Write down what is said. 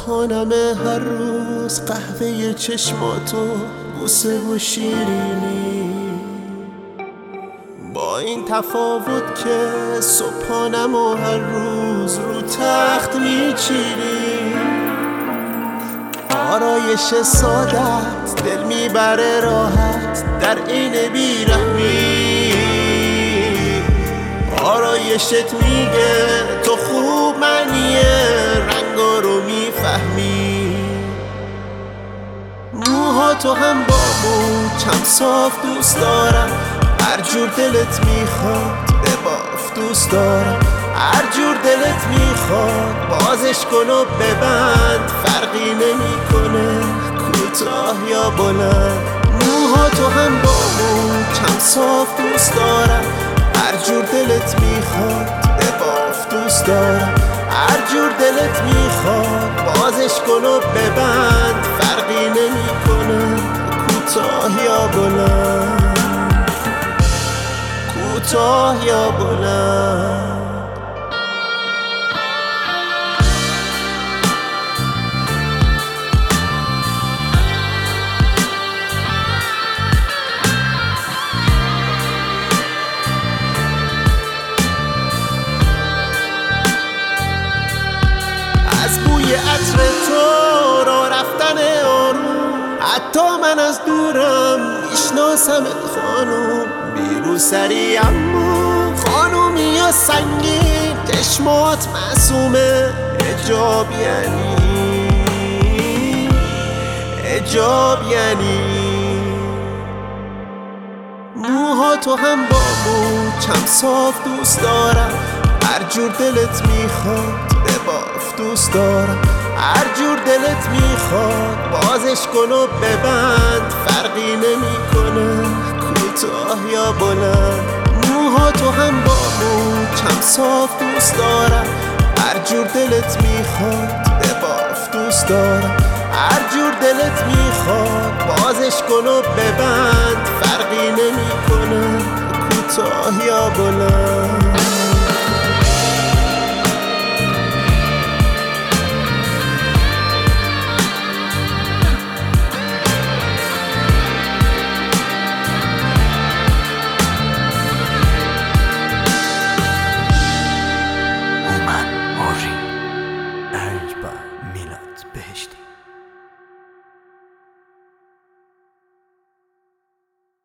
صبحانمه هر روز قهوه چشماتو، بوسه و شیرینی. با این تفاوت که صبحانمو هر روز رو تخت میچینی. آرایش سادت دل میبره راحت در عین بیرحمی. آرایشت میگه تو خوب منیه، رنگا رو میفهمی. موهاتو هم با موچم صاف دوست دارم، هر جور دلت میخواد بباف دوست دارم. هر جور دلت میخواد بازش کن و ببند، فرقی نمیکنه کوتاه یا بلند. موهاتو هم با موچم صاف دوست دارم، هر جور دلت میخواد بباف دوست دارم. هر جور دلت میخواد بازش کن و ببند، فرقی نمیکنه کوتاه یا بلند، کوتاه یا بلند. از بوی عطر تو را رفتن آروم، حتی من از دورم میشناسمت خانوم. بیرو سری اما خانومی یا سنگین، چشمات معصومه حجاب یعنی، حجاب یعنی. موهاتو هم با موچم صاف دوست دارم، هر جور دلت میخواد بباف دوست دارم. هر جور دلت میخواد بازش کن و ببند، فرقی نمیکنه کوتاه یا بلند. موهاتو هم با موچم صاف دوست دارم، هر جور دلت میخواد بباف دوست دارم. هر جور دلت میخواد بازش کن و ببند، فرقی نمیکنه کوتاه یا بلند.